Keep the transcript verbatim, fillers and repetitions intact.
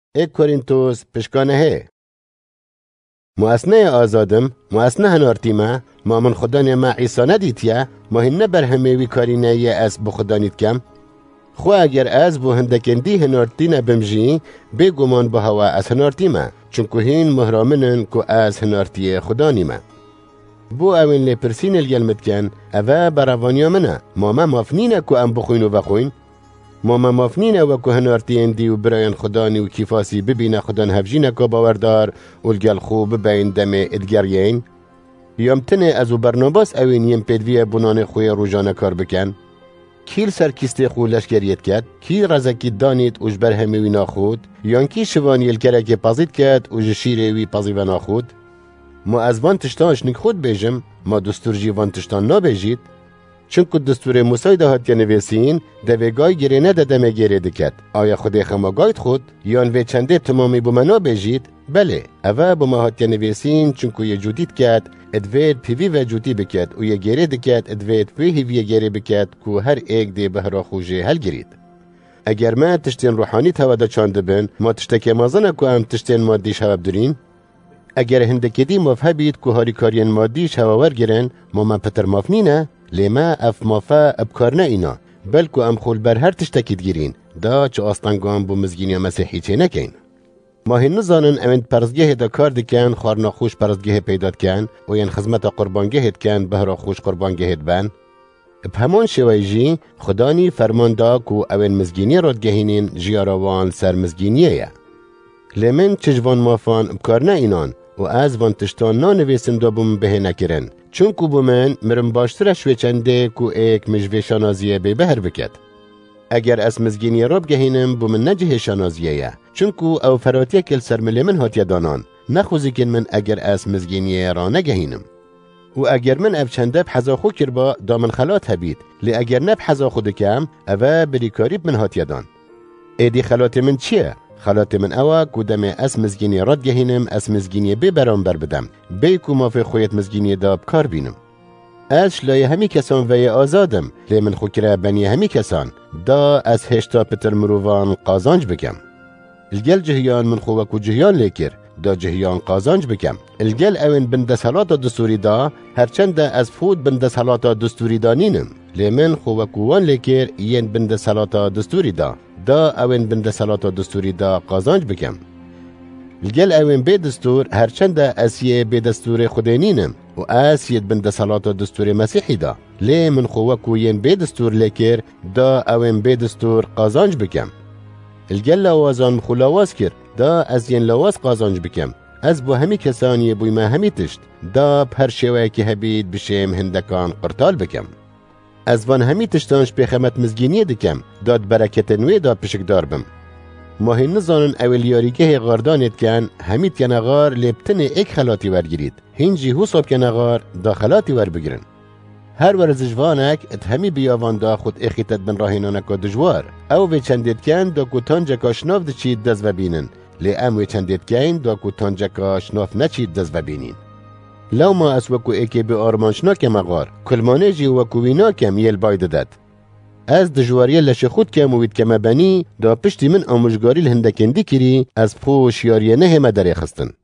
ایک کورینتوس پشکانه هی. مواسنه آزادم، مواسنه هنارتیمه، ما من خدانه ما عیسا ندیتیه، ما هنه برهمه کارینه یه از بخدانیت کم. خو اگر از بو هندکندی هنارتینه بمجی، بگومان با هوا از هنارتیمه، چونکو هین مهرامنن که از هنارتی خدانیمه. بو اوین لپرسین الگلمت کن، اوه براوانیا منه، ما ما مافنینه که ام بخوین و بخوین، ما ما مافنینه و که هنارتی اندی و برایان خدانی و کیفاسی ببینه خدان هفجینه که باوردار و الگل خوب ببین دم ادگریین. یامتنه از و برناباس اوین یم پیدویه بنان خوی روژانه کار بکن. کیل سرکیسته خو لشکریت کد، کی رزکی دانید اوش برهموی ناخود، یان کی شوانیل کرک پازید کد اوش شیروی پازی و ناخود. ما از وان تشتانش نک خود بیجم، ما دستور جی وان تشتان نا بیجید، چونکو دستور موسی ده هات نویسین دوی گای گره نده دمه گره دکت. آیا خودی خما گاید خود؟ یان وی چنده تمامی بومنا بیجید؟ بله، اوه بوما هات نویسین چونکو یه جودید کد، ادوید پیوی و جودی بکد و یه گره دکت ادوید پیوی وی گره بکد که هر ایک دی بهرا خوشه هل گرید. اگر ما تشتین روحانی تواده چانده بین، ما تشتکه مازنه که هم تشتین مادیش هوا بدرین؟ اگر هندکی دی مفه بید که هاری کارین مادیش هوا ورگرن، ما من پتر مافنینه، لیما اف مافا ابکارنه اینا، بلکو ام خول بر هر تشتکید گیرین، دا چه آستانگان بو مزگینی مسیحی چه نکین. ما هن نزانن امند پرزگه دا کار دکن، خارنا خوش پرزگه پیداد کن، و ین خزمت قربانگه کن بهرا خوش قربانگه بن. بهمان شویجی خدانی فرمان دا کو اوین مزگینی راد گهینین جیاروان سر مزگینیه یا. لیمن چجوان مافان ابکارنه اینان، و از وان تشتان نانویسم دا بوم به نکرن، چون کو بومن مرم باشتر شوی چنده کو ایک مجوی شانازیه به بهر بکد. اگر از مزگینی راب گهینم بومن نجه شانازیه یا، چون کو او فراتیه کل سرملی من هاتیه دانان، نخوزی کن من اگر از مزگینی را نگهینم. و اگر من اب چنده بحزا خو کربا دامن خلات هبید، لی اگر نب حزا خود کم، اوه بریکاریب من هاتیه دان. ایدی خلات من چیه؟ خلات من اوا کودم اس مزگینی راد گهینم اس مزگینی بی برام بر بدم بی کو ما فی خویت مزگینی داب کار بینم. اش لای همی کسان وی آزادم لی من خوکره بنی همی کسان دا از هشتا پتر مروان قازانج بکم. الگل جهیان من خوکو جهیان لیکر دا جهیان قازانج بکم. الگل اوین بندسالات دستوری دا هرچند از فود بندسالات دستوری دانینم لی من خوکوان لیکر ین بندسالات دستوری دا دا اوین بند سلات دستوری دا قازانج بکم. الگل اوین بی دستور هرچند اسیه بی دستور خودینینم و اسید بند سلات دستور مسیحی دا لی من خوکو ین بی دستور لیکر دا اوین بی دستور قازانج بکم. الگل لوازان خلاواز کر دا از ین لواز قازانج بکم. از بو همی کسانی بوی ما همی تشت دا پر شوه که هبید بشیم هندکان قرطال بکم. از وان همی تشتانش بخمت مزگینی دکم داد برکت نوی دا پشک داربم. ما هی نزانن اولیاریگه غاردانت کن همی تینغار لبتن ایک خلاتی ورگیرید. هنجی حساب کنغار دا خلاتی ور بگیرن. هر ورزجوانک ات همی بیاوان دا خود اخیتت بن راهینانکا دجوار. او وی چندید کن دا کتان جکا شناف دا چید دز و بینن. لی ام وی چندید کن دا کتان جکا شناف نچید دز و بینین. لو ما اس وکو ایکی بی آرمانشنا کم اغار کلمانه جی وکو وینا کم یل باید داد. از دجواریه لشه خود کم وید کم بنی دا پشتی من آموشگاری لهندکندی کری از پوش یاریه نه همه داری خستن.